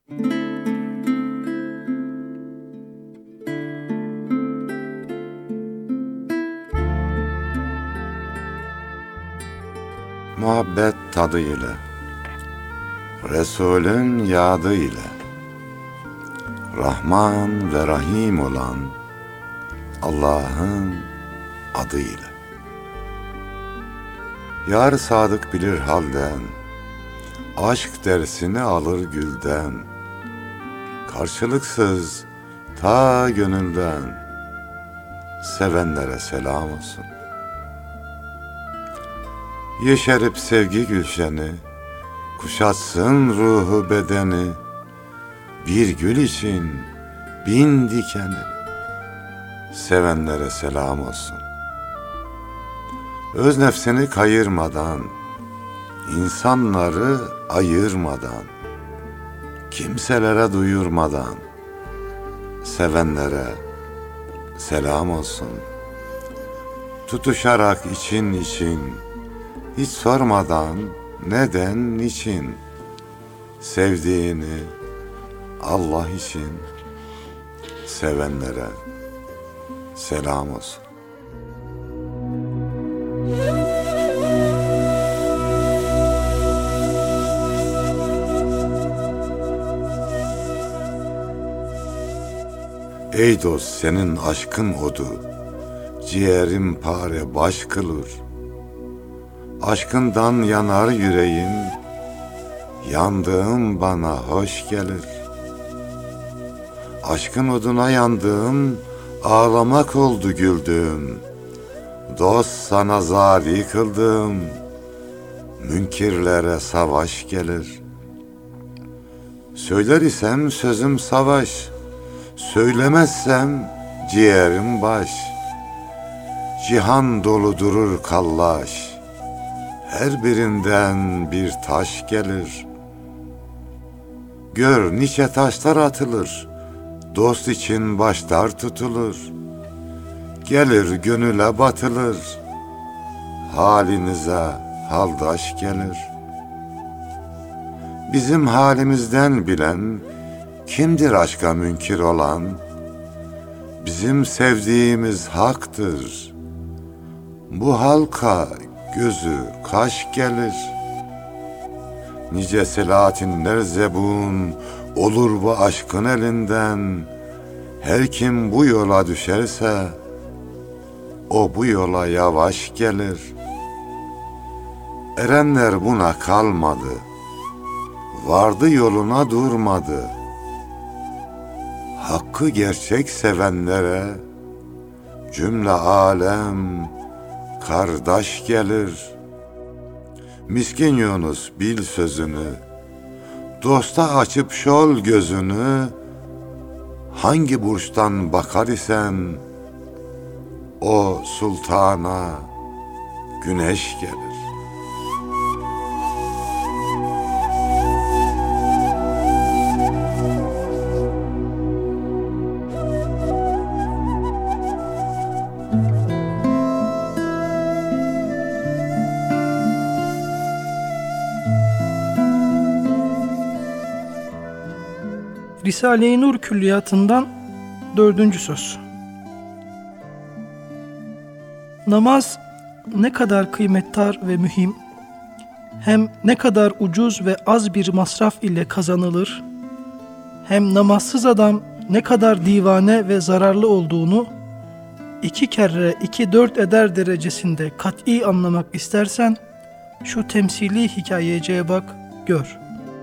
Muhabbet tadı ile, Resulün yadı ile, Rahman ve Rahim olan Allah'ın adı ile. Yar sadık bilir halden, aşk dersini alır gülden, karşılıksız ta gönülden, sevenlere selam olsun. Yeşerip sevgi gülşeni, kuşatsın ruhu bedeni, bir gül için bin dikeni, sevenlere selam olsun. Öz nefsini kayırmadan, insanları ayırmadan, kimselere duyurmadan, sevenlere selam olsun. Tutuşarak için için, hiç sormadan neden, niçin, sevdiğini Allah için, sevenlere selam olsun. Ey dost, senin aşkın odu, ciğerim pare baş kılır. Aşkından yanar yüreğim, yandığım bana hoş gelir. Aşkın oduna yandığım, ağlamak oldu güldüğüm. Dost sana zari kıldım, münkirlere savaş gelir. Söyler isem sözüm savaş, söylemezsem ciğerim baş. Cihan dolu durur kallaş, her birinden bir taş gelir. Gör nice taşlar atılır, dost için başlar tutulur. Gelir gönüle batılır, halinize haldaş gelir. Bizim halimizden bilen, kimdir aşka münkir olan? Bizim sevdiğimiz haktır, bu halka gözü kaş gelir. Nice Selahattinler zebun olur bu aşkın elinden. Her kim bu yola düşerse, o bu yola yavaş gelir. Erenler buna kalmadı, vardı yoluna durmadı. Hakkı gerçek sevenlere, cümle alem kardeş gelir. Miskin Yunus bil sözünü, dosta açıp şol gözünü. Hangi burçtan bakar isen, o sultana güneş gelir. Risale-i Nur Külliyatı'ndan 4. söz. Namaz ne kadar kıymetdar ve mühim, hem ne kadar ucuz ve az bir masraf ile kazanılır, hem namazsız adam ne kadar divane ve zararlı olduğunu 2 kere 2 4 eder derecesinde kat'i anlamak istersen, şu temsili hikayeciye bak, gör.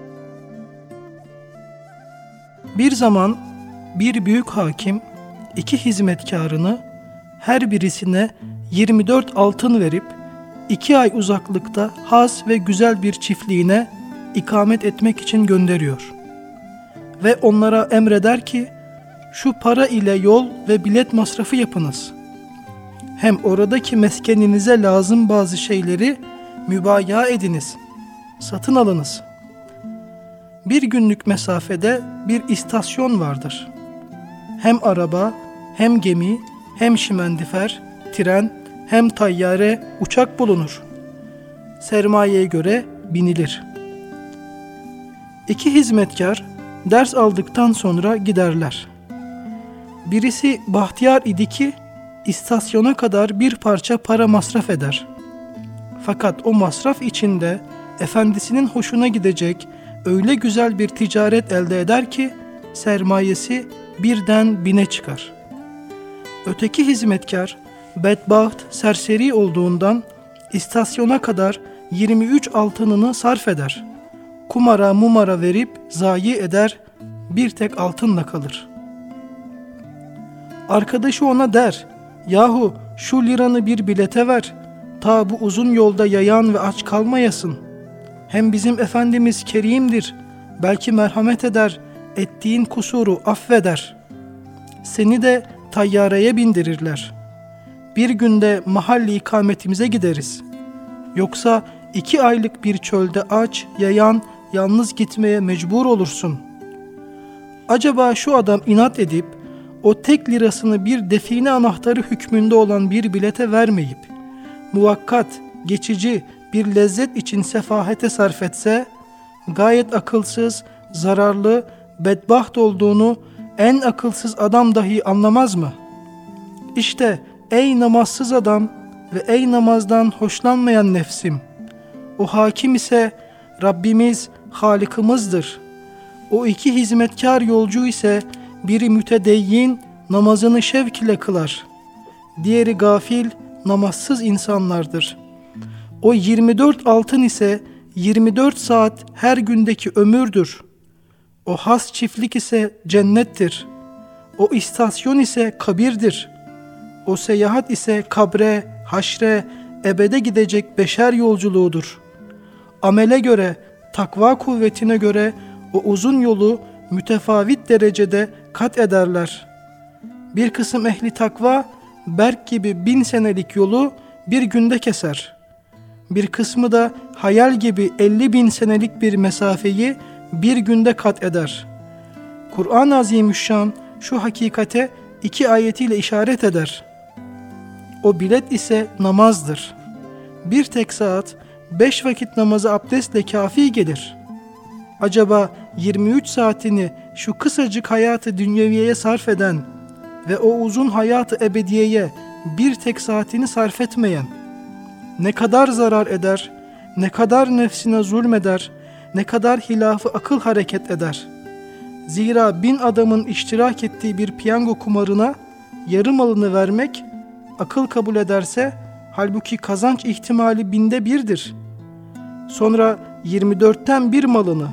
Bir zaman bir büyük hakim 2 hizmetkarını her birisine 24 altın verip 2 ay uzaklıkta has ve güzel bir çiftliğine ikamet etmek için gönderiyor. Ve onlara emreder ki, şu para ile yol ve bilet masrafı yapınız. Hem oradaki meskeninize lazım bazı şeyleri mübaya ediniz, satın alınız. Bir günlük mesafede bir istasyon vardır. Hem araba, hem gemi, hem şimendifer, tren, hem tayyare, uçak bulunur. Sermayeye göre binilir. 2 hizmetkar ders aldıktan sonra giderler. Birisi bahtiyar idi ki istasyona kadar bir parça para masraf eder. Fakat o masraf içinde efendisinin hoşuna gidecek öyle güzel bir ticaret elde eder ki sermayesi birden 1000'e çıkar. Öteki hizmetkar bedbaht, serseri olduğundan istasyona kadar 23 altınını sarf eder. Kumara mumara verip zayi eder, bir tek altınla kalır. Arkadaşı ona der, yahu şu liranı bir bilete ver, ta bu uzun yolda yayan ve aç kalmayasın. Hem bizim Efendimiz kerimdir, belki merhamet eder, ettiğin kusuru affeder. Seni de tayyareye bindirirler. Bir günde mahalli ikametimize gideriz. Yoksa 2 aylık bir çölde aç, yayan, yalnız gitmeye mecbur olursun. Acaba şu adam inat edip o tek lirasını bir define anahtarı hükmünde olan bir bilete vermeyip muvakkat, geçici bir lezzet için sefahete sarf etse, gayet akılsız, zararlı, bedbaht olduğunu en akılsız adam dahi anlamaz mı? İşte ey namazsız adam ve ey namazdan hoşlanmayan nefsim, o hakim ise Rabbimiz, Halikimizdir. O 2 hizmetkar yolcu ise biri mütedeyyin, namazını şevk ile kılar. Diğeri gafil, namazsız insanlardır. O 24 altın ise 24 saat her gündeki ömürdür. O has çiftlik ise cennettir. O istasyon ise kabirdir. O seyahat ise kabre, haşre, ebede gidecek beşer yolculuğudur. Amele göre, takva kuvvetine göre o uzun yolu mütefavit derecede kat ederler. Bir kısım ehli takva, berk gibi 1000 senelik yolu bir günde keser. Bir kısmı da hayal gibi 50.000 senelik bir mesafeyi bir günde kat eder. Kur'an-ı Azimüşşan şu hakikate 2 ayetiyle işaret eder. O bilet ise namazdır. Bir tek saat 5 vakit namazı abdestle kafi gelir. Acaba 23 saatini şu kısacık hayatı dünyeviyeye sarf eden ve o uzun hayatı ebediyeye bir tek saatini sarf etmeyen ne kadar zarar eder, ne kadar nefsine zulmeder, ne kadar hilafı akıl hareket eder. Zira 1000 adamın iştirak ettiği bir piyango kumarına yarı malını vermek akıl kabul ederse, halbuki kazanç ihtimali 1000'de 1'dir. Sonra 24'ten 1 malını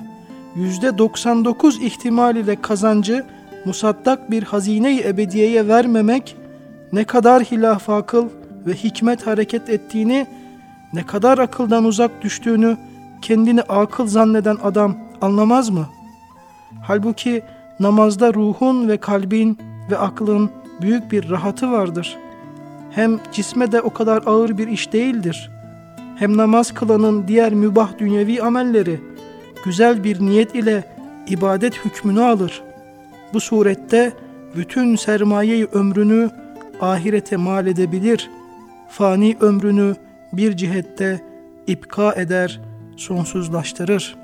%99 ihtimal ile kazancı musaddak bir hazine-i ebediyeye vermemek ne kadar hilaf akıl ve hikmet hareket ettiğini, ne kadar akıldan uzak düştüğünü kendini akıl zanneden adam anlamaz mı? Halbuki namazda ruhun ve kalbin ve aklın büyük bir rahatı vardır. Hem cisme de o kadar ağır bir iş değildir. Hem namaz kılanın diğer mübah dünyevi amelleri güzel bir niyet ile ibadet hükmünü alır. Bu surette bütün sermaye-i ömrünü ahirete mal edebilir. Fani ömrünü bir cihette ipka eder, sonsuzlaştırır.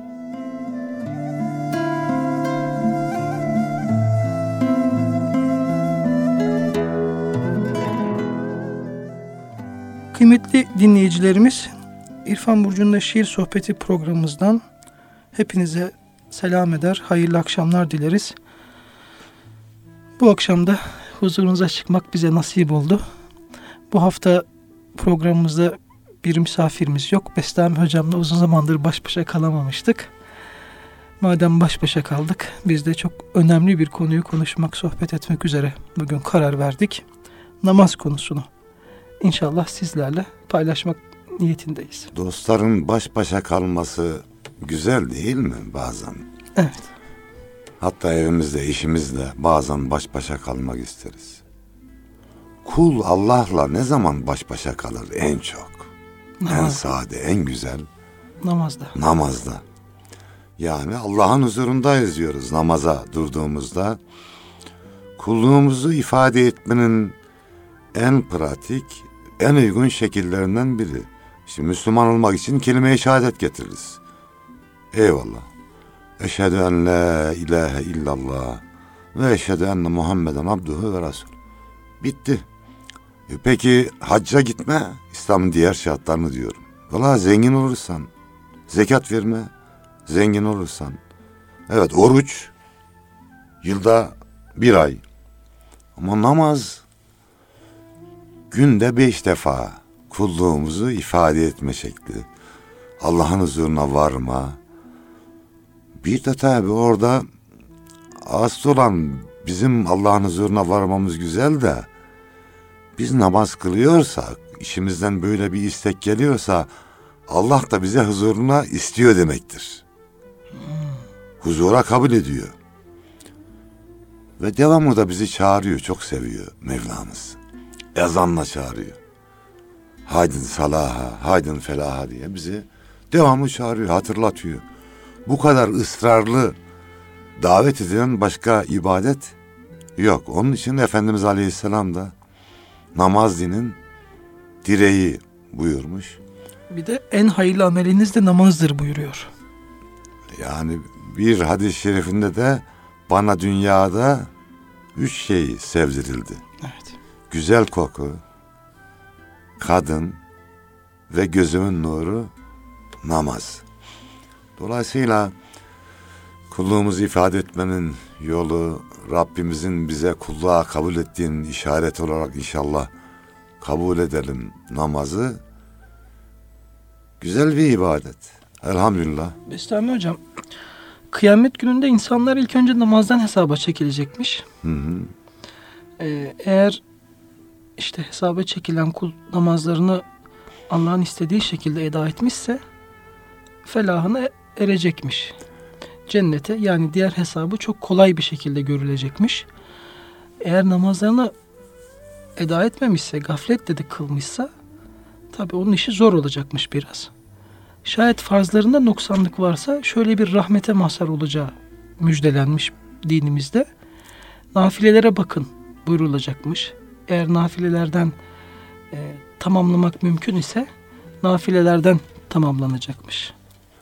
Kıymetli dinleyicilerimiz, İrfan Burcu'nda Şiir Sohbeti programımızdan hepinize selam eder, hayırlı akşamlar dileriz. Bu akşam da huzurunuza çıkmak bize nasip oldu. Bu hafta programımızda bir misafirimiz yok. Bestami Hocam'la uzun zamandır baş başa kalamamıştık. Madem baş başa kaldık, biz de çok önemli bir konuyu konuşmak, sohbet etmek üzere bugün karar verdik. Namaz konusunu İnşallah sizlerle paylaşmak niyetindeyiz. Dostların baş başa kalması güzel değil mi bazen? Evet. Hatta evimizde, işimizde bazen baş başa kalmak isteriz. Kul Allah'la ne zaman baş başa kalır en çok? En sade, en güzel. Namazda. Namazda. Yani Allah'ın huzurundayız diyoruz namaza durduğumuzda. Kulluğumuzu ifade etmenin en pratik, en uygun şekillerinden biri. Şimdi Müslüman olmak için kelime-i şehadet getiririz. Eyvallah. Eşhedü en la ilahe illallah ve eşhedü enne Muhammeden abduhu ve resul. Bitti. Peki hacca gitme, İslam'ın diğer şartlarını diyorum. Valla zengin olursan, zekat verme, zengin olursan. Evet, oruç, yılda 1 ay. Ama namaz, günde 5 defa kulluğumuzu ifade etme şekli. Allah'ın huzuruna varma. Bir de tabi orada asıl olan bizim Allah'ın huzuruna varmamız güzel de biz namaz kılıyorsak, işimizden böyle bir istek geliyorsa Allah da bize huzuruna istiyor demektir. Huzura kabul ediyor. Ve devamlı da bizi çağırıyor, çok seviyor Mevlamız. Ezanla çağırıyor. Haydin salaha, haydin felaha diye bizi devamlı çağırıyor, hatırlatıyor. Bu kadar ısrarlı davet edilen başka ibadet yok. Onun için Efendimiz Aleyhisselam da namaz dinin direği buyurmuş. Bir de en hayırlı ameliniz de namazdır buyuruyor. Yani bir hadis-i şerifinde de bana dünyada 3 şey sevdirildi. Evet. Güzel koku, kadın ve gözümün nuru namaz. Dolayısıyla kulluğumuzu ifade etmenin yolu Rabbimizin bize kulluğa kabul ettiğinin işareti olarak inşallah kabul edelim namazı. Güzel bir ibadet. Elhamdülillah. Bestami hocam, kıyamet gününde insanlar ilk önce namazdan hesaba çekilecekmiş. Eğer işte hesaba çekilen kul namazlarını Allah'ın istediği şekilde eda etmişse felahına erecekmiş. Cennete, yani diğer hesabı çok kolay bir şekilde görülecekmiş. Eğer namazlarını eda etmemişse, gafletle de kılmışsa tabii onun işi zor olacakmış biraz. Şayet farzlarında noksanlık varsa şöyle bir rahmete mazhar olacağı müjdelenmiş dinimizde. Nafilelere bakın buyurulacakmış. Eğer nafilelerden tamamlamak mümkün ise nafilelerden tamamlanacakmış.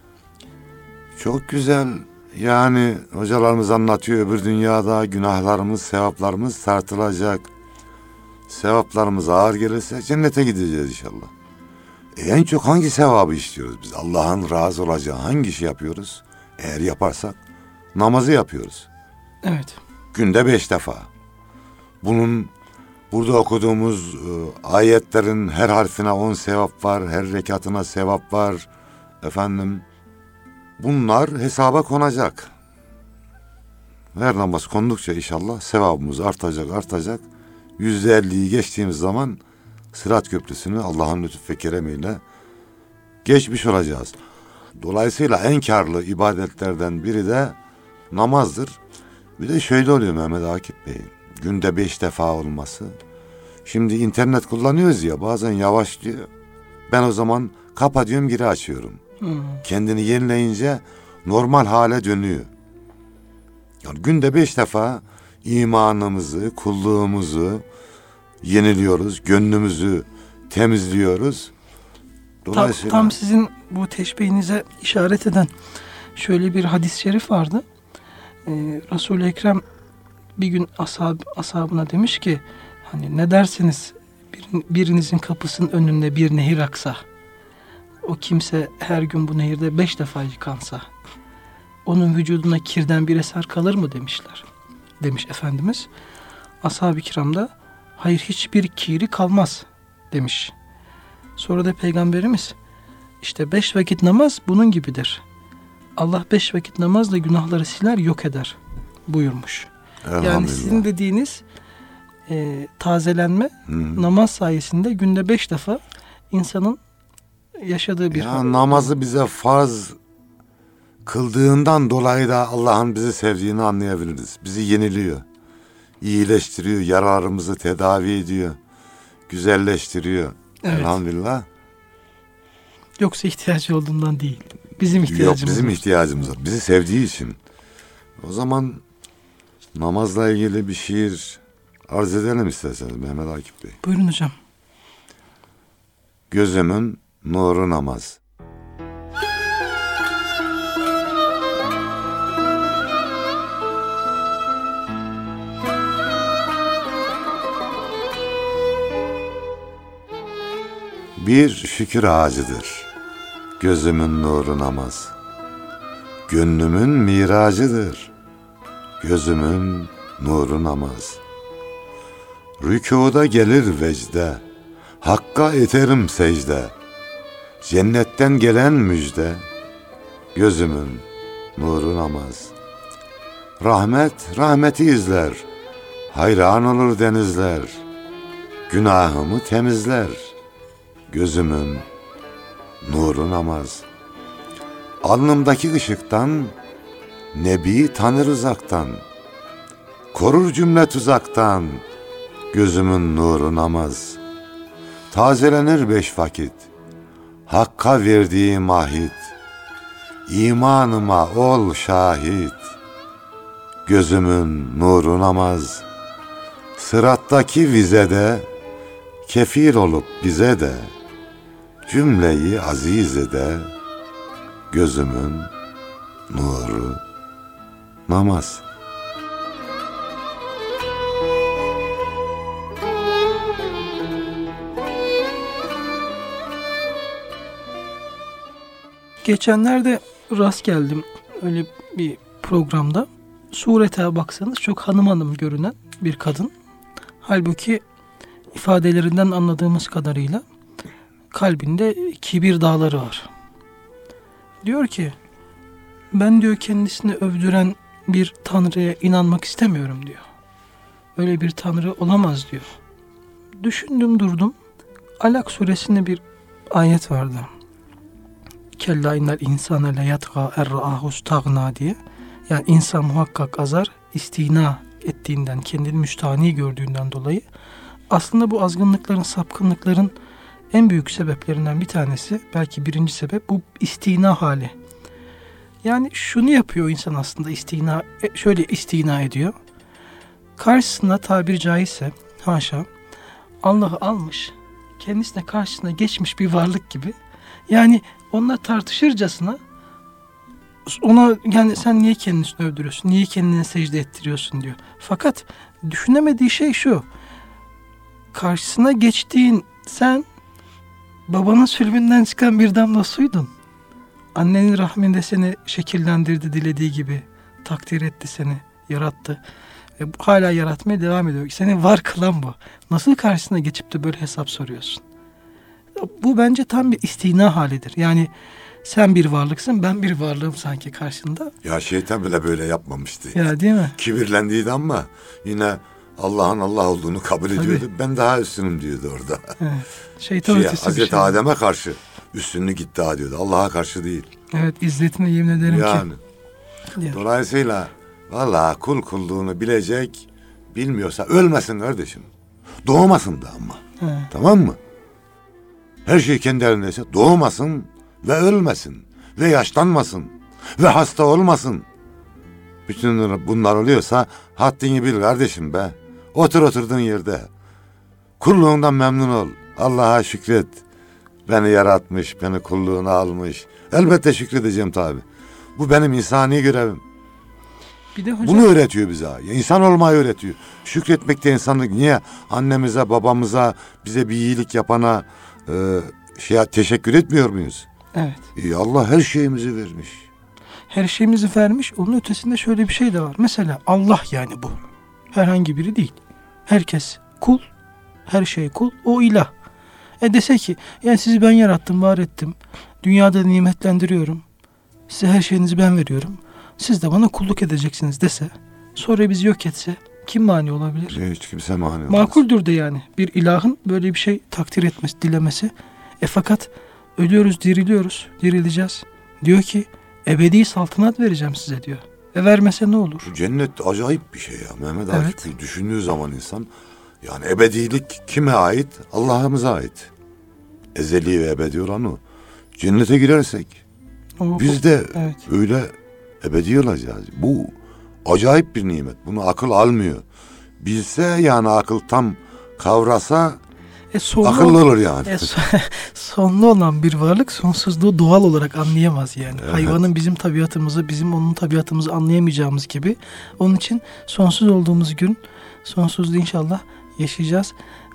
Çok güzel. Yani hocalarımız anlatıyor, öbür dünyada günahlarımız, sevaplarımız tartılacak. Sevaplarımız ağır gelirse cennete gideceğiz inşallah. En çok hangi sevabı istiyoruz biz? Allah'ın razı olacağı hangi işi yapıyoruz? Eğer yaparsak namazı yapıyoruz. Evet. Günde 5 defa. Bunun burada okuduğumuz ayetlerin her harfine 10 sevap var, her rekatına sevap var. Efendim, bunlar hesaba konacak. Her namaz kondukça inşallah sevabımız artacak. %50'yi geçtiğimiz zaman Sırat Köprüsü'nü Allah'ın lütuf ve keremiyle geçmiş olacağız. Dolayısıyla en karlı ibadetlerden biri de namazdır. Bir de şöyle oluyor Mehmet Akif Bey, günde 5 defa olması. Şimdi internet kullanıyoruz ya, bazen yavaşlıyor. Ben o zaman kapatıyorum, geri açıyorum. Kendini yenileyince normal hale dönüyor. Yani günde 5 defa imanımızı, kulluğumuzu yeniliyoruz, gönlümüzü temizliyoruz. Dolayısıyla Tam sizin bu teşbihinize işaret eden şöyle bir hadis-i şerif vardı. Resul-i Ekrem bir gün ashabına demiş ki, hani ne dersiniz birinizin kapısının önünde bir nehir aksa, o kimse her gün bu nehirde 5 defa yıkansa onun vücuduna kirden bir eser kalır mı demişler. Demiş Efendimiz. Ashab-ı kiram da hayır, hiçbir kiri kalmaz demiş. Sonra da Peygamberimiz işte 5 vakit namaz bunun gibidir. Allah 5 vakit namazla günahları siler, yok eder buyurmuş. Yani sizin dediğiniz tazelenme namaz sayesinde günde 5 defa insanın yaşadığı bir namazı bize farz kıldığından dolayı da Allah'ın bizi sevdiğini anlayabiliriz. Bizi yeniliyor, iyileştiriyor, yararımızı tedavi ediyor, güzelleştiriyor. Evet. Elhamdülillah. Yoksa ihtiyacı olduğundan değil. Bizim ihtiyacımız. Yok, bizim ihtiyacımız var. Bizi sevdiği için. O zaman namazla ilgili bir şiir arz edelim isterseniz Mehmet Akif Bey. Buyurun hocam. Gözümün nuru namaz. Bir şükür ağacıdır, gözümün nuru namaz. Gönlümün miracıdır, gözümün nuru namaz. Rükuda gelir vecde, Hakka eterim secde. Cennetten gelen müjde, gözümün nuru namaz. Rahmet, rahmeti izler, hayran olur denizler. Günahımı temizler, gözümün nuru namaz. Alnımdaki ışıktan, Nebi tanır uzaktan. Korur cümle tuzaktan, gözümün nuru namaz. Tazelenir 5 vakit, Hakka verdiğim ahit. İmanıma ol şahit, gözümün nuru namaz. Sırattaki vizede, kefil olup bize de, cümleyi aziz ede, gözümün nuru namaz. Geçenlerde rast geldim öyle bir programda. Surete baksanız çok hanım hanım görünen bir kadın. Halbuki ifadelerinden anladığımız kadarıyla kalbinde kibir dağları var. Diyor ki, ben diyor kendisini övdüren bir tanrıya inanmak istemiyorum diyor. Öyle bir tanrı olamaz diyor. Düşündüm durdum. Alak suresinde bir ayet vardı. Kella innel insane le yatga erra'ahu stagna diye. Yani insan muhakkak azar, istina ettiğinden, kendini müstahni gördüğünden dolayı. Aslında bu azgınlıkların, sapkınlıkların en büyük sebeplerinden bir tanesi, belki birinci sebep bu istina hali. Yani şunu yapıyor insan aslında, şöyle istina ediyor. Karşısına tabiri caizse, haşa, Allah'ı almış, kendisine karşısına geçmiş bir varlık gibi. Yani onunla tartışırcasına ona, yani sen niye kendini övdürüyorsun, niye kendine secde ettiriyorsun diyor. Fakat düşünemediği şey şu: karşısına geçtiğin sen babanın sülbünden çıkan bir damla suydun. Annenin rahminde seni şekillendirdi dilediği gibi, takdir etti seni, yarattı ve hala yaratmaya devam ediyor. Seni var kılan bu. Nasıl karşısına geçip de böyle hesap soruyorsun? Bu bence tam bir istina halidir. Yani sen bir varlıksın, ben bir varlığım sanki karşında. Ya şeytan bile böyle yapmamıştı. Ya değil mi? Kibirlendiydi ama yine Allah'ın Allah olduğunu kabul ediyordu. Tabii. Ben daha üstünüm diyordu orada. Evet. Şeytan ötesi bir Hazreti şey. Adem'e karşı üstünlük iddia ediyordu. Allah'a karşı değil. Evet, izzetine yemin ederim Yani. ki. Diyor. Dolayısıyla vallahi kul kulluğunu bilecek, bilmiyorsa ölmesin kardeşim. Doğmasın da ama. He. Tamam mı? Her şey kendi elindeyse doğmasın ve ölmesin ve yaşlanmasın ve hasta olmasın. Bütün bunlar oluyorsa haddini bil kardeşim be. Otur oturduğun yerde. Kulluğundan memnun ol. Allah'a şükret. Beni yaratmış, beni kulluğuna almış. Elbette şükredeceğim tabi. Bu benim insani görevim. Bir de hocam, Bunu öğretiyor bize. Ya İnsan olmayı öğretiyor. Şükretmek de insanlık. Niye? Annemize, babamıza, bize bir iyilik yapana teşekkür etmiyor muyuz? evet. Allah her şeyimizi vermiş. Her şeyimizi vermiş. Onun ötesinde şöyle bir şey de var. Mesela Allah, yani bu. Herhangi biri değil. Herkes kul. Her şey kul. O ilah. Dese ki, yani sizi ben yarattım, var ettim. Dünyada nimetlendiriyorum. Size her şeyinizi ben veriyorum. Siz de bana kulluk edeceksiniz dese, sonra bizi yok etse kim mani olabilir? Hiç kimse mani olmaz. Makuldür de yani bir ilahın böyle bir şey takdir etmesi, dilemesi. Fakat ölüyoruz, diriliyoruz, dirileceğiz. Diyor ki ebedi saltanat vereceğim size diyor. Vermese ne olur? Cennet acayip bir şey ya Mehmet Evet. Akif. Düşündüğü zaman insan, yani ebedilik kime ait? Allah'ımıza ait. Ezeli ve ebedi olan o. Cennete girersek biz de evet. öyle ebedi olacağız. Bu acayip bir nimet. Bunu akıl almıyor. Bilse, yani akıl tam kavrasa akıllı olur yani. Sonlu olan bir varlık sonsuzluğu doğal olarak anlayamaz yani. Evet. Hayvanın bizim tabiatımızı, bizim onun tabiatımızı anlayamayacağımız gibi. Onun için sonsuz olduğumuz gün sonsuzluğu inşallah yaşayacağız.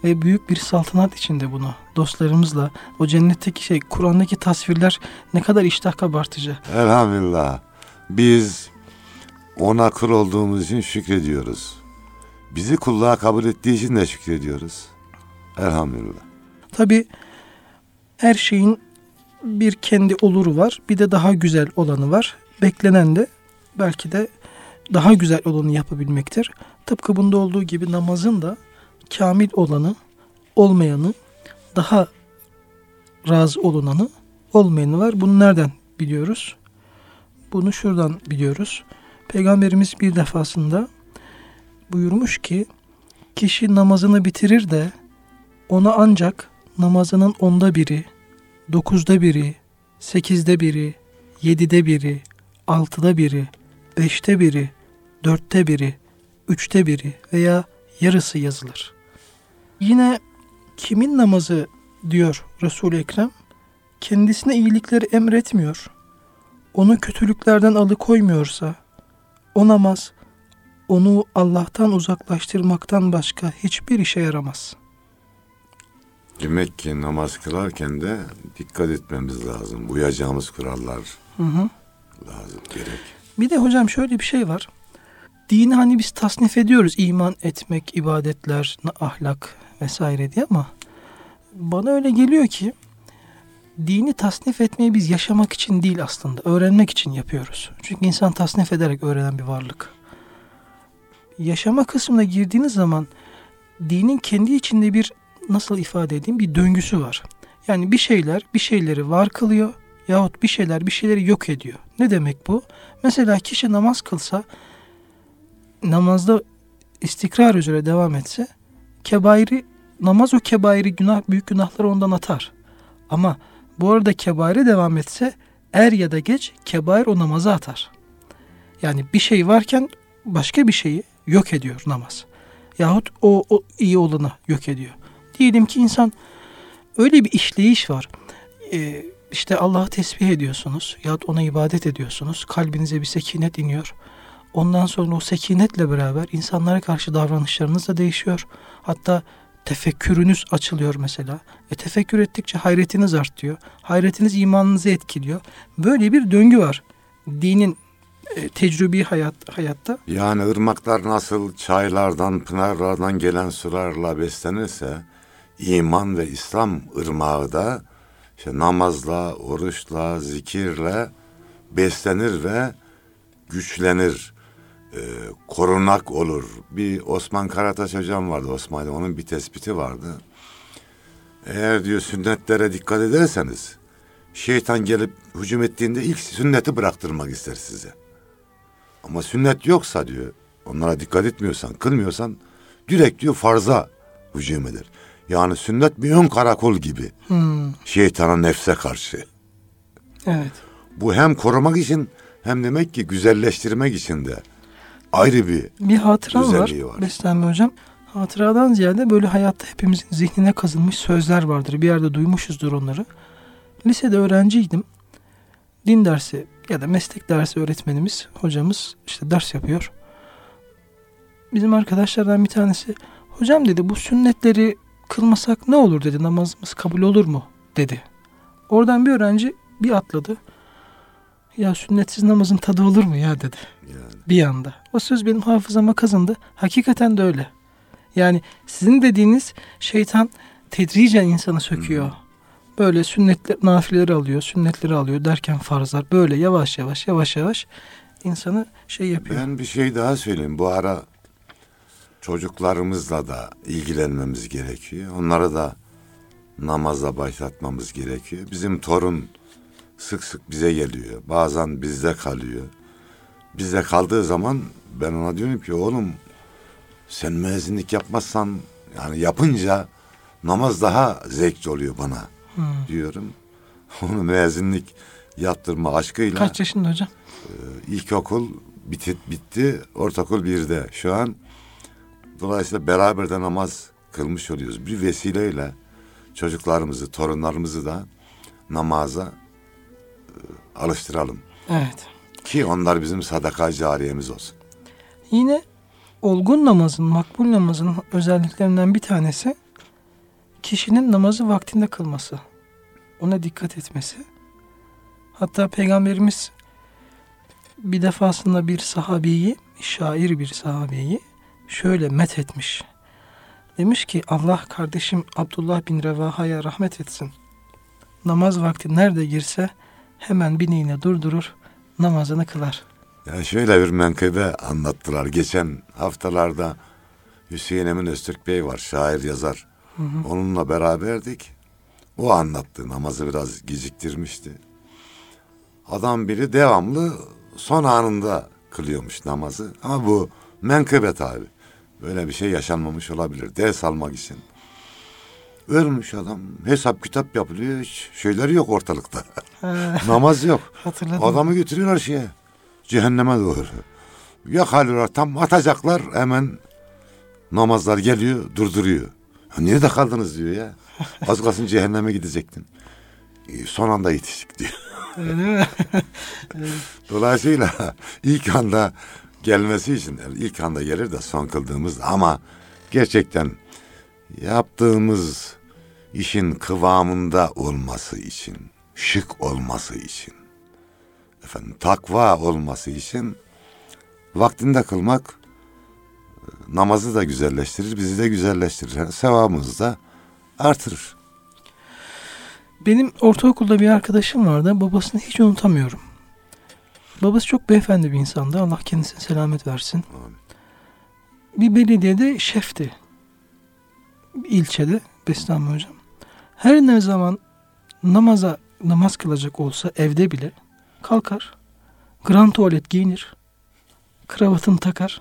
ve büyük bir saltanat içinde bunu dostlarımızla, o cennetteki Kur'an'daki tasvirler ne kadar iştah kabartıcı. Elhamdülillah. Biz ona kul olduğumuz için şükrediyoruz. Bizi kulluğa kabul ettiği için de şükrediyoruz. Elhamdülillah. Tabii her şeyin bir kendi oluru var, bir de daha güzel olanı var. Beklenen de belki de daha güzel olanı yapabilmektir. Tıpkı bunda olduğu gibi namazın da kamil olanı, olmayanı, daha razı olunanı, olmayanı var. Bunu nereden biliyoruz? Bunu şuradan biliyoruz. Peygamberimiz bir defasında buyurmuş ki, kişi namazını bitirir de ona ancak namazının 1/10, 9'da 1'i, 8'de 1'i, 7'de 1'i, 6'da 1'i, 5'te 1'i, 4'te 1'i, 3'te 1'i veya yarısı yazılır. Yine kimin namazı diyor Resul-i Ekrem, kendisine iyilikleri emretmiyor, onu kötülüklerden alıkoymuyorsa, o namaz onu Allah'tan uzaklaştırmaktan başka hiçbir işe yaramaz. Demek ki namaz kılarken de dikkat etmemiz lazım. Uyacağımız kurallar lazım, gerek. Bir de hocam şöyle bir şey var. Dini hani biz tasnif ediyoruz. İman etmek, ibadetler, ahlak vesaire diye, ama bana öyle geliyor ki dini tasnif etmeyi biz yaşamak için değil, aslında öğrenmek için yapıyoruz. Çünkü insan tasnif ederek öğrenen bir varlık. Yaşama kısmına girdiğiniz zaman dinin kendi içinde bir, nasıl ifade edeyim, bir döngüsü var. Yani bir şeyler bir şeyleri var kılıyor yahut bir şeyler bir şeyleri yok ediyor. Ne demek bu? Mesela kişi namaz kılsa, namazda istikrar üzere devam etse, namaz o kebairi günah, büyük günahları ondan atar. Ama bu arada kebairi devam etse, er ya da geç kebair o namaza atar. Yani bir şey varken başka bir şeyi yok ediyor namaz. Yahut o iyi olanı yok ediyor. Diyelim ki insan, öyle bir işleyiş var. İşte Allah'ı tesbih ediyorsunuz yahut ona ibadet ediyorsunuz. Kalbinize bir sekinet iniyor. Ondan sonra o sekinetle beraber insanlara karşı davranışlarınız da değişiyor. Hatta tefekkürünüz açılıyor mesela. Tefekkür ettikçe hayretiniz artıyor. Hayretiniz imanınızı etkiliyor. Böyle bir döngü var dinin tecrübi hayatta. Yani ırmaklar nasıl çaylardan, pınarlardan gelen sularla beslenirse, iman ve İslam ırmağı da işte namazla, oruçla, zikirle beslenir ve güçlenir, korunak olur. Bir Osman Karataş hocam vardı Osmanlı, onun bir tespiti vardı. Eğer diyor sünnetlere dikkat ederseniz, şeytan gelip hücum ettiğinde ilk sünneti bıraktırmak ister size. Ama sünnet yoksa diyor, onlara dikkat etmiyorsan, kılmıyorsan direkt diyor farza hücum eder. Yani sünnet bir ön karakol gibi şeytana, nefse karşı. Evet. Bu hem korumak için hem demek ki güzelleştirmek için de ayrı bir hatıra var. var. Beslenme hocam. Hatıradan ziyade böyle hayatta hepimizin zihnine kazınmış sözler vardır. Bir yerde duymuşuzdur onları. Lisede öğrenciydim. Din dersi ya da meslek dersi öğretmenimiz, hocamız işte ders yapıyor. Bizim arkadaşlardan bir tanesi, hocam dedi, bu sünnetleri kılmasak ne olur dedi, namazımız kabul olur mu dedi. Oradan bir öğrenci bir atladı. Ya sünnetsiz namazın tadı olur mu ya dedi. Yani. Bir anda. O söz benim hafızama kazındı. Hakikaten de öyle. Yani sizin dediğiniz şeytan tedricen insanı söküyor. Böyle sünnetler, nafileleri alıyor, sünnetleri alıyor derken farzlar böyle yavaş yavaş insanı yapıyor. Ben bir şey daha söyleyeyim. Bu ara çocuklarımızla da ilgilenmemiz gerekiyor. Onlara da namaza başlatmamız gerekiyor. Bizim torun sık sık bize geliyor. Bazen bizde kalıyor. Bizde kaldığı zaman ben ona diyorum ki, oğlum sen müezzinlik yapmazsan, yani yapınca namaz daha zevkli oluyor bana diyorum. Onu müezzinlik yaptırma aşkıyla. Kaç yaşında hocam? İlkokul bitti. Ortaokul 1'de şu an. Dolayısıyla beraber de namaz kılmış oluyoruz. Bir vesileyle çocuklarımızı, torunlarımızı da namaza alıştıralım. Evet. Ki onlar bizim sadaka cariyemiz olsun. Yine olgun namazın, makbul namazın özelliklerinden bir tanesi kişinin namazı vaktinde kılması, ona dikkat etmesi. Hatta Peygamberimiz bir defasında bir sahabeyi, şair bir sahabeyi şöyle methetmiş. Demiş ki Allah kardeşim Abdullah bin Revaha'ya rahmet etsin. Namaz vakti nerede girse hemen bineğini durdurur, namazını kılar. Ya şöyle bir menkıbe anlattılar. Geçen haftalarda Hüseyin Emin Öztürk Bey var, şair yazar. Onunla beraberdik. O anlattı, namazı biraz geciktirmişti. Adam biri devamlı son anında kılıyormuş namazı. Ama bu menkıbe tabi. Böyle bir şey yaşanmamış olabilir. Ders almak için. Ölmüş adam. Hesap kitap yapılıyor. Hiç şeyleri yok ortalıkta. Namaz yok. Hatırladım. Adamı götürüyorlar cehenneme doğru. Yakalıyorlar, tam atacaklar, hemen namazlar geliyor, durduruyor. Nerede kaldınız diyor ya. Az kalsın cehenneme gidecektin. Son anda yetiştik diyor. Öyle mi? Dolayısıyla ilk anda gelmesi için, ilk anda gelir de son kıldığımız, ama gerçekten yaptığımız işin kıvamında olması için, şık olması için, takva olması için vaktinde kılmak namazı da güzelleştirir, bizi de güzelleştirir. Yani sevabımızı da artırır. Benim ortaokulda bir arkadaşım vardı. Babasını hiç unutamıyorum. Babası çok beyefendi bir insandı. Allah kendisine selamet versin. Amin. Bir belediyede şefti. Bir ilçede Bestami Hocam. Her ne zaman namaz kılacak olsa evde bile kalkar. Grand tuvalet giyinir. Kravatını takar.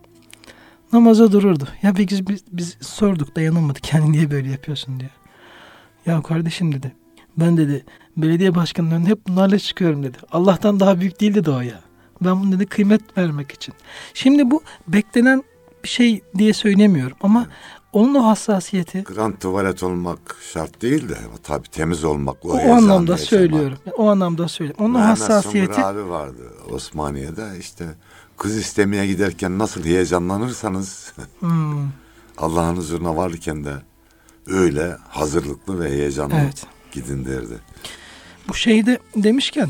Namaza dururdu. Ya peki biz sorduk, dayanamadık. Yani niye böyle yapıyorsun diye. Ya kardeşim dedi. Ben dedi belediye başkanının önünde hep bunlarla çıkıyorum dedi. Allah'tan daha büyük değildi de o ya. Ben bunu dedi kıymet vermek için. Şimdi bu beklenen bir şey diye söylemiyorum ama onun o hassasiyeti. Grand tuvalet olmak şart değil de tabii temiz olmak. O anlamda söylüyorum. O anlamda söylüyorum. Onun hassasiyeti. Mehmet Sungur abi vardı Osmaniye'de, işte kız istemeye giderken nasıl heyecanlanırsanız Allah'ın huzuruna varırken de öyle hazırlıklı ve heyecanlı gidin derdi. Bu şeyde demişken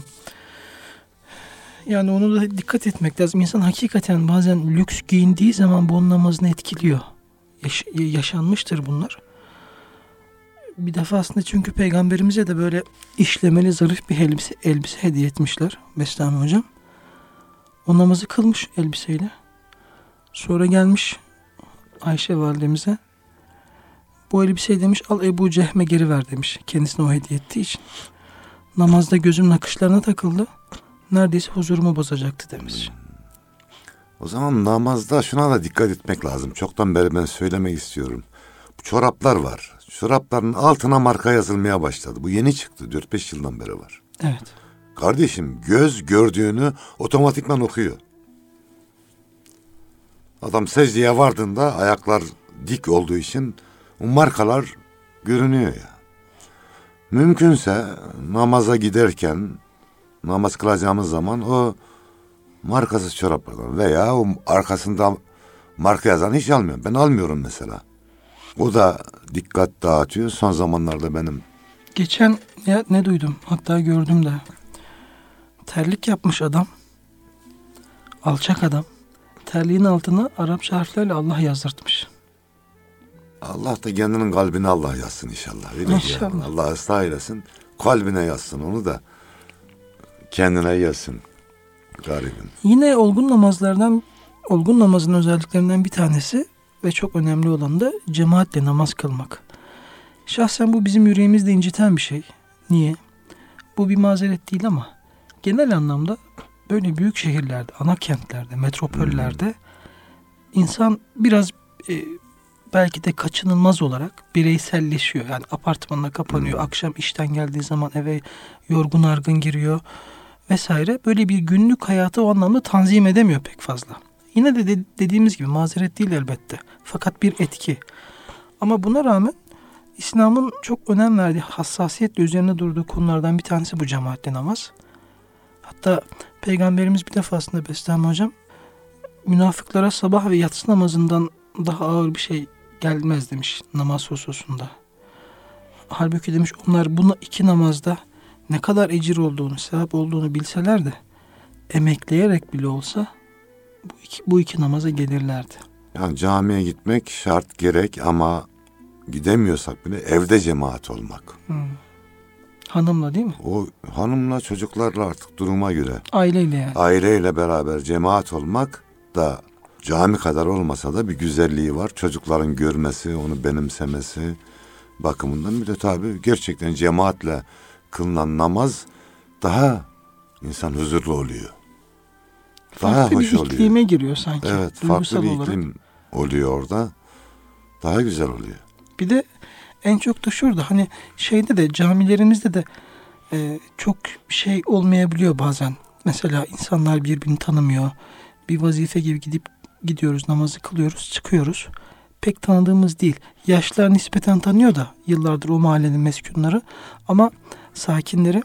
yani onu da dikkat etmek lazım. İnsan hakikaten bazen lüks giyindiği zaman bu onun namazını etkiliyor. Yaşanmıştır bunlar. Bir defasında çünkü peygamberimize de böyle işlemeli zarif bir elbise hediye etmişler Bestami Hocam. O namazı kılmış elbiseyle. Sonra gelmiş Ayşe validemize. Bu elbiseyi demiş al Ebu Cehme geri ver demiş. Kendisine o hediye ettiği için. Namazda gözümün akışlarına takıldı. Neredeyse huzurumu bozacaktı demiş. O zaman namazda şuna da dikkat etmek lazım. Çoktan beri ben söylemek istiyorum. Bu çoraplar var. Çorapların altına marka yazılmaya başladı. Bu yeni çıktı. 4-5 yıldan beri var. Evet. Kardeşim göz gördüğünü otomatikman okuyor. Adam secdeye vardığında ayaklar dik olduğu için o markalar görünüyor ya. Mümkünse namaza giderken, namaz kılacağımız zaman o markasız çoraplardan veya o arkasında marka yazan hiç almıyorum. Ben almıyorum mesela. O da dikkat dağıtıyor. Son zamanlarda benim. Geçen ne duydum? Hatta gördüm de. Terlik yapmış adam. Alçak adam. Terliğin altına Arapça harflerle Allah yazdırtmış. Allah da kendinin kalbine Allah yazsın inşallah. Öyle İnşallah. Yani. Allah ıslah eylesin. Kalbine yazsın. Onu da kendine yazsın. Garibim. Yine olgun namazın özelliklerinden bir tanesi ve çok önemli olan da cemaatle namaz kılmak. Şahsen bu bizim yüreğimizde inciten bir şey. Niye? Bu bir mazeret değil ama genel anlamda böyle büyük şehirlerde, ana kentlerde, metropollerde insan biraz belki de kaçınılmaz olarak bireyselleşiyor. Yani apartmanına kapanıyor. Akşam işten geldiği zaman eve yorgun argın giriyor vesaire. Böyle bir günlük hayatı o anlamda tanzim edemiyor pek fazla. Yine de dediğimiz gibi mazeret değil elbette. Fakat bir etki. Ama buna rağmen İslam'ın çok önem verdiği, hassasiyetle üzerine durduğu konulardan bir tanesi bu cemaatle namaz. Hatta Peygamberimiz bir defasında Bestami Hocam, münafıklara sabah ve yatsı namazından daha ağır bir şey gelmez demiş namaz hususunda. Halbuki demiş onlar bunu 2 namazda ne kadar ecir olduğunu, sevap olduğunu bilseler de emekleyerek bile olsa bu iki namaza gelirlerdi. Yani camiye gitmek şart, gerek ama gidemiyorsak bile evde cemaat olmak. Hanımla değil mi? O hanımla, çocuklarla artık duruma göre. Aileyle yani. Aileyle beraber cemaat olmak da cami kadar olmasa da bir güzelliği var. Çocukların görmesi, onu benimsemesi bakımından. Bir de tabii gerçekten cemaatle kılınan namaz daha insan huzurlu oluyor. Daha Farklı hoş bir oluyor. iklime giriyor sanki. Evet, duygusal farklı bir olarak. iklim oluyor orada. Daha güzel oluyor. Bir de en çok da şurada hani şeyde de camilerimizde de çok şey olmayabiliyor bazen. Mesela insanlar birbirini tanımıyor. Bir vazife gibi gidiyoruz, namazı kılıyoruz, çıkıyoruz. Pek tanıdığımız değil. Yaşlılar nispeten tanıyor da yıllardır o mahallenin meskunları. Ama sakinleri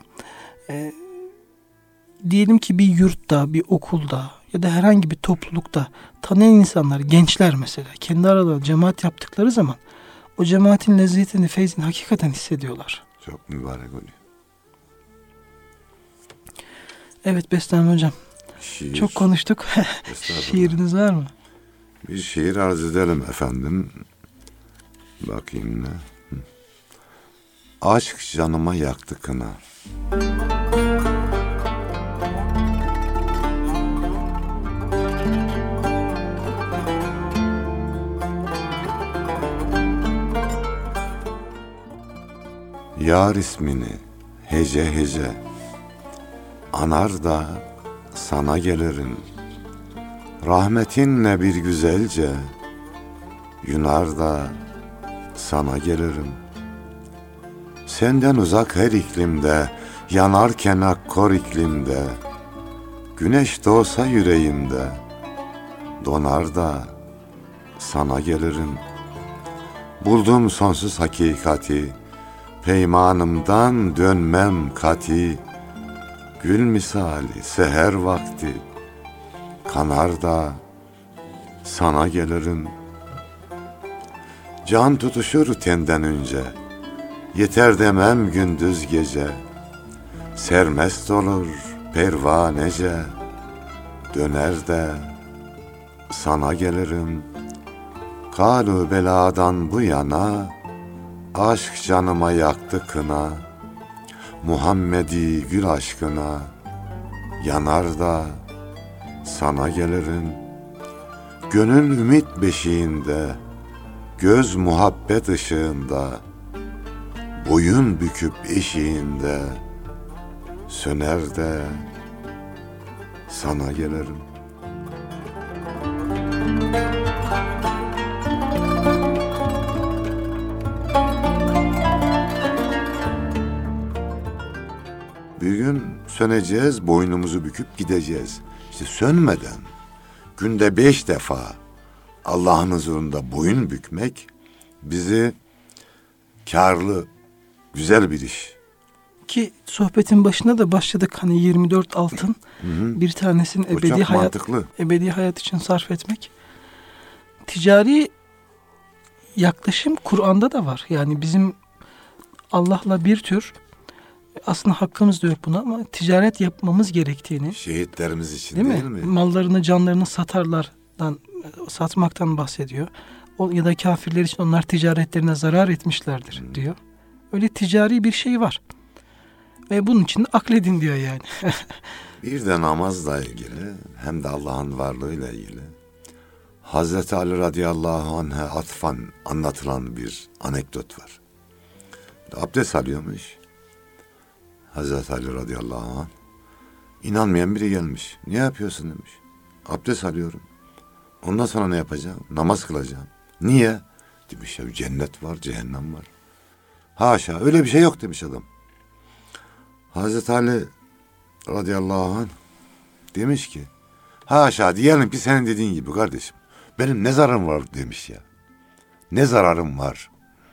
diyelim ki bir yurtta, bir okulda ya da herhangi bir toplulukta tanıyan insanlar, gençler mesela kendi aralarında cemaat yaptıkları zaman o cemaatin lezzetini, feyzini hakikaten hissediyorlar. Çok mübarek oluyor. Evet Bestami Hocam. Şiir. Çok konuştuk. Şiiriniz var mı? Bir şiir arz edelim efendim. Bakayım ne? Aşk canıma yaktı kına. Yar ismini hece hece anar da sana gelirim. Rahmetinle bir güzelce yunar da sana gelirim. Senden uzak her iklimde, yanarken akkor iklimde, güneş doğsa yüreğimde, donar da sana gelirim. Buldum sonsuz hakikati, peymanımdan dönmem kati, gül misali seher vakti, kanar da sana gelirim. Can tutuşur tenden önce, yeter demem gündüz gece, sermest olur pervanece, döner de sana gelirim. Kalu beladan bu yana, aşk canıma yaktı kına, Muhammedi gül aşkına, yanar da sana gelirim. Gönül ümit beşiğinde, göz muhabbet ışığında, boyun büküp eşiğinde, söner de sana gelirim. Bir gün söneceğiz, boynumuzu büküp gideceğiz. İşte sönmeden günde 5 defa Allah'ın huzurunda boyun bükmek bizi kârlı, güzel bir iş. Ki sohbetin başında da başladık hani 24 altın, bir tanesini ebedi hayat için sarf etmek. Ticari yaklaşım Kur'an'da da var. Yani bizim Allah'la bir tür, aslında hakkımız da yok buna ama ticaret yapmamız gerektiğini. Şehitlerimiz için değil mi? Mallarını, canlarını satmaktan bahsediyor. Ya da kafirler için onlar ticaretlerine zarar etmişlerdir diyor. Öyle ticari bir şey var. Ve bunun için de akledin diyor yani. Bir de namazla ilgili hem de Allah'ın varlığıyla ilgili Hazreti Ali radıyallahu anh'a atfan anlatılan bir anekdot var. Abdest alıyormuş Hazreti Ali radıyallahu anh. İnanmayan biri gelmiş. Ne yapıyorsun demiş. Abdest alıyorum. Ondan sonra ne yapacağım? Namaz kılacağım. Niye? Demiş ya cennet var, cehennem var. Haşa öyle bir şey yok demiş adam. Hazreti Ali radıyallahu anh demiş ki haşa diyelim ki senin dediğin gibi kardeşim. Benim ne zararım var demiş ya. Ne zararım var?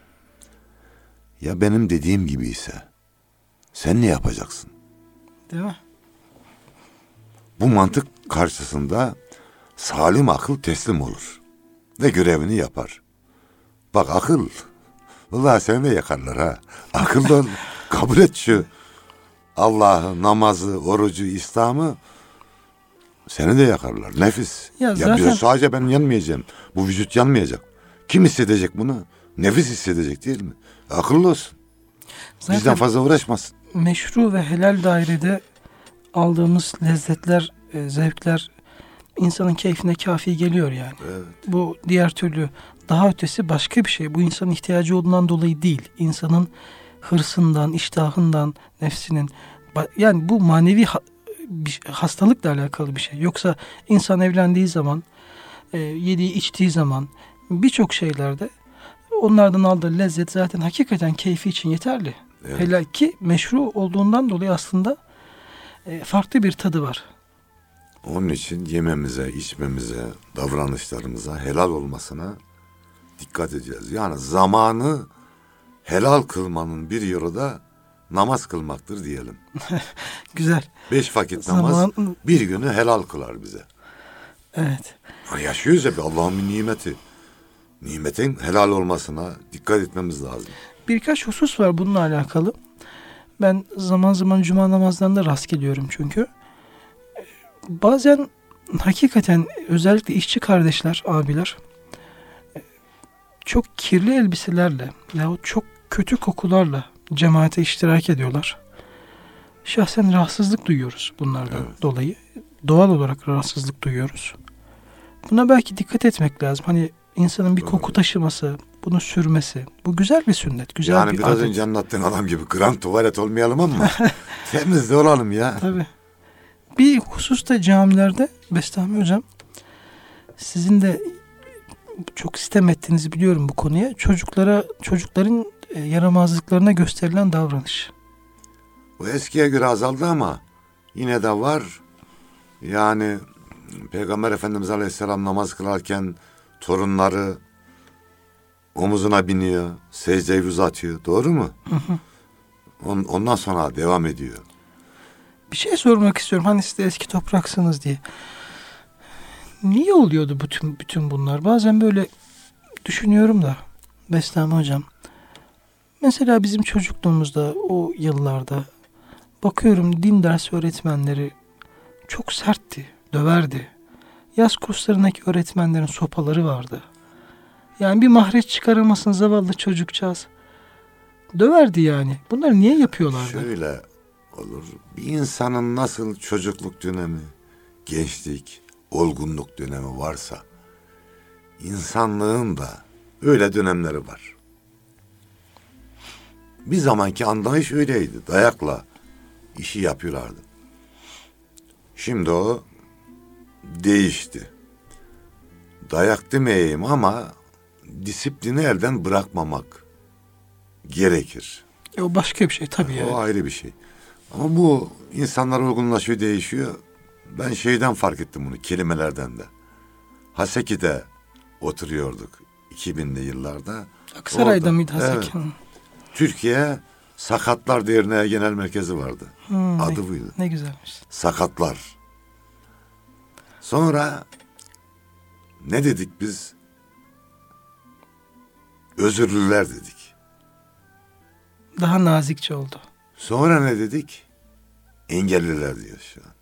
Ya benim dediğim gibi ise sen ne yapacaksın? Değil mi? Bu mantık karşısında salim akıl teslim olur ve görevini yapar. Bak akıl Vallahi seni de yakarlar ha. Akıllı ol. Kabul et şu Allah'ı, namazı, orucu, İslam'ı. Seni de yakarlar. Nefis. Ya zaten- bir sadece ben yanmayacağım. Bu vücut yanmayacak. Kim hissedecek bunu? Nefis hissedecek değil mi? Akıllı olsun. Bizden Zaten fazla uğraşmasın. meşru ve helal dairede aldığımız lezzetler, zevkler insanın keyfine kafi geliyor yani. Evet. Bu diğer türlü daha ötesi başka bir şey. Bu insanın ihtiyacı olduğundan dolayı değil. İnsanın hırsından, iştahından, nefsinin. Yani bu manevi hastalıkla alakalı bir şey. Yoksa insan evlendiği zaman, yediği içtiği zaman birçok şeylerde onlardan aldığı lezzet zaten hakikaten keyfi için yeterli. Evet. Helal ki meşru olduğundan dolayı aslında farklı bir tadı var. Onun için yememize, içmemize, davranışlarımıza helal olmasına dikkat edeceğiz. Yani zamanı helal kılmanın bir yolu da namaz kılmaktır diyelim. Güzel. 5 vakit namaz Zaman- bir günü helal kılar bize. Evet. Hani yaşıyoruz ya, Allah'ın bir nimeti. Nimetin helal olmasına dikkat etmemiz lazım. Birkaç husus var bununla alakalı. Ben zaman zaman cuma namazlarında rast geliyorum çünkü. Bazen hakikaten özellikle işçi kardeşler, abiler çok kirli elbiselerle yahut çok kötü kokularla cemaate iştirak ediyorlar. Şahsen rahatsızlık duyuyoruz bunlardan dolayı. Doğal olarak rahatsızlık duyuyoruz. Buna belki dikkat etmek lazım. Hani insanın bir koku taşıması, bunu sürmesi. Bu güzel bir sünnet, güzel Yani bir biraz adet. önce anlattığın adam gibi grand tuvalet olmayalım ama temiz de olalım ya. Tabii. Bir hususta camilerde Bestami Hocam, sizin de çok sitem ettiğinizi biliyorum bu konuya. Çocukların yaramazlıklarına gösterilen davranış. Bu eskiye göre azaldı ama yine de var. Yani Peygamber Efendimiz Aleyhisselam namaz kılarken torunları omuzuna biniyor, secdeyi uzatıyor. Doğru mu? Ondan sonra devam ediyor. Bir şey sormak istiyorum. Hani siz de eski topraksınız diye. Niye oluyordu bütün bunlar? Bazen böyle düşünüyorum da Bestami Hocam. Mesela bizim çocukluğumuzda o yıllarda bakıyorum din ders öğretmenleri çok sertti, döverdi. Yaz kurslarındaki öğretmenlerin sopaları vardı. Yani bir mahreç çıkaramasın zavallı çocukcağız. Döverdi yani. Bunları niye yapıyorlardı? Şöyle olur. Bir insanın nasıl çocukluk dönemi, gençlik, olgunluk dönemi varsa insanlığın da öyle dönemleri var. Bir zamanki anlayış öyleydi. Dayakla işi yapıyorlardı. Şimdi o değişti. Dayak demeyeyim ama disiplini elden bırakmamak gerekir. O başka bir şey tabii yani. O ayrı bir şey. Ama bu insanlar olgunlaşıyor, değişiyor. Ben şeyden fark ettim bunu, kelimelerden de. Haseki'de oturuyorduk 2000'li yıllarda. Aksaray'da Orada, mıydı evet, Haseki? Türkiye Sakatlar Derneği Genel Merkezi vardı. Adı buydu. Ne güzelmiş. Sakatlar. Sonra ne dedik biz? Özürlüler dedik. Daha nazikçe oldu. Sonra ne dedik? Engelliler diyor şu an.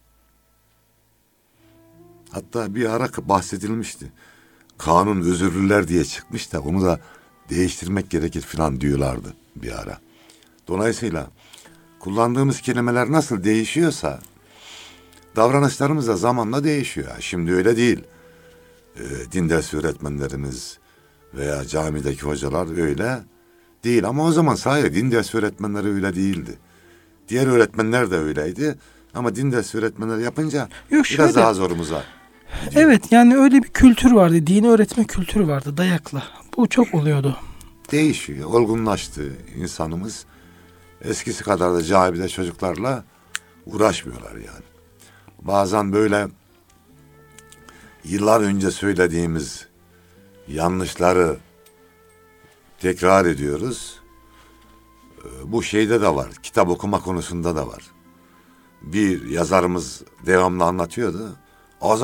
Hatta bir ara bahsedilmişti. Kanun özürlüler diye çıkmış da onu da değiştirmek gerekir falan diyorlardı bir ara. Dolayısıyla kullandığımız kelimeler nasıl değişiyorsa davranışlarımız da zamanla değişiyor. Şimdi öyle değil. Din dersi öğretmenlerimiz veya camideki hocalar öyle değil. Ama o zaman sadece din dersi öğretmenleri öyle değildi. Diğer öğretmenler de öyleydi. Ama din dersi öğretmenleri yapınca Yok, biraz şöyle, daha zorumuza. evet yani öyle bir kültür vardı. Dini öğretme kültürü vardı dayakla. Bu çok oluyordu. Değişiyor. Olgunlaştı insanımız. Eskisi kadar da camide çocuklarla uğraşmıyorlar yani. Bazen böyle yıllar önce söylediğimiz yanlışları tekrar ediyoruz. Bu şeyde de var. Kitap okuma konusunda da var. Bir yazarımız devamlı anlatıyordu.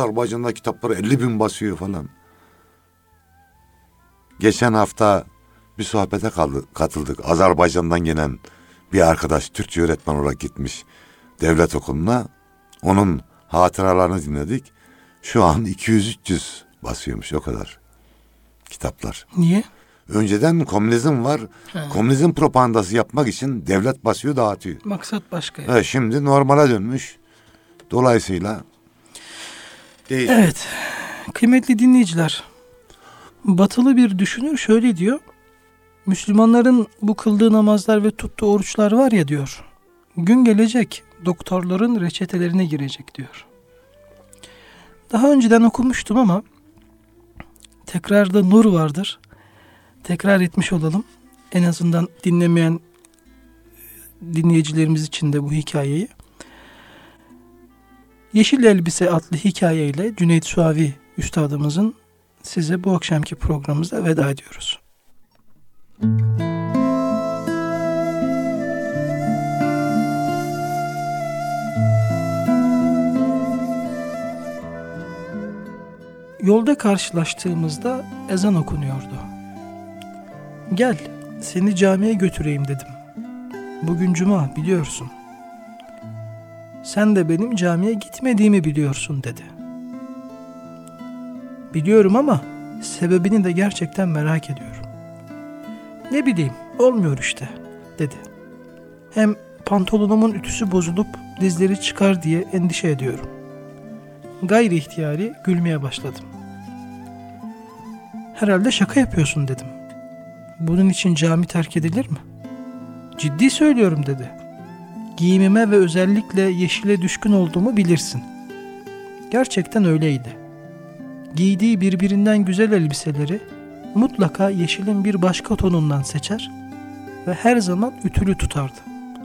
Azerbaycan'da kitapları 50.000 basıyor falan. Geçen hafta bir sohbete katıldık. Azerbaycan'dan gelen bir arkadaş Türkçe öğretmen olarak gitmiş devlet okuluna. Onun hatıralarını dinledik. Şu an 200-300 basıyormuş, o kadar kitaplar. Niye? Önceden komünizm var. Komünizm propagandası yapmak için devlet basıyor, dağıtıyor. Maksat başka. Yani. Şimdi normale dönmüş. Dolayısıyla değil. Evet. Kıymetli dinleyiciler. Batılı bir düşünür şöyle diyor. Müslümanların bu kıldığı namazlar ve tuttuğu oruçlar var ya diyor. Gün gelecek doktorların reçetelerine girecek diyor. Daha önceden okumuştum ama tekrarda nur vardır. Tekrar etmiş olalım. En azından dinlemeyen dinleyicilerimiz için de bu hikayeyi. Yeşil Elbise adlı hikayeyle Cüneyt Suavi üstadımızın size bu akşamki programımızda veda ediyoruz. Yolda karşılaştığımızda ezan okunuyordu. Gel, seni camiye götüreyim dedim. Bugün cuma biliyorsun. Sen de benim camiye gitmediğimi biliyorsun dedi. Biliyorum ama sebebini de gerçekten merak ediyorum. Ne bileyim, olmuyor işte dedi. Hem pantolonumun ütüsü bozulup dizleri çıkar diye endişe ediyorum. Gayri ihtiyari gülmeye başladım. Herhalde şaka yapıyorsun dedim. Bunun için cami terk edilir mi? Ciddi söylüyorum dedi. Giyimime ve özellikle yeşile düşkün olduğumu bilirsin. Gerçekten öyleydi. Giydiği birbirinden güzel elbiseleri mutlaka yeşilin bir başka tonundan seçer ve her zaman ütülü tutardı.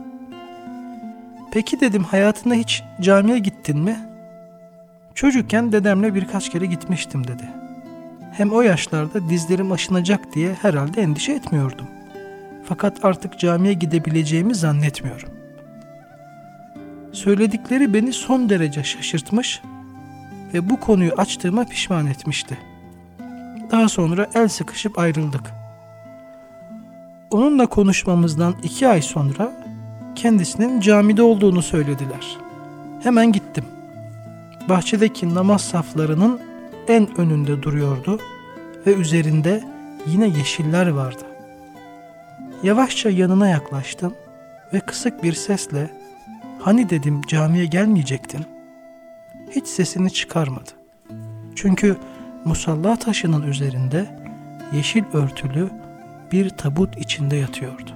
Peki dedim, hayatında hiç camiye gittin mi? Çocukken dedemle birkaç kere gitmiştim dedi. Hem o yaşlarda dizlerim aşınacak diye herhalde endişe etmiyordum. Fakat artık camiye gidebileceğimi zannetmiyorum. Söyledikleri beni son derece şaşırtmış ve bu konuyu açtığıma pişman etmişti. Daha sonra el sıkışıp ayrıldık. Onunla konuşmamızdan 2 ay sonra kendisinin camide olduğunu söylediler. Hemen gittim. Bahçedeki namaz saflarının en önünde duruyordu ve üzerinde yine yeşiller vardı. Yavaşça yanına yaklaştım ve kısık bir sesle "Hani dedim camiye gelmeyecektin?" Hiç sesini çıkarmadı. Çünkü musalla taşının üzerinde yeşil örtülü bir tabut içinde yatıyordu.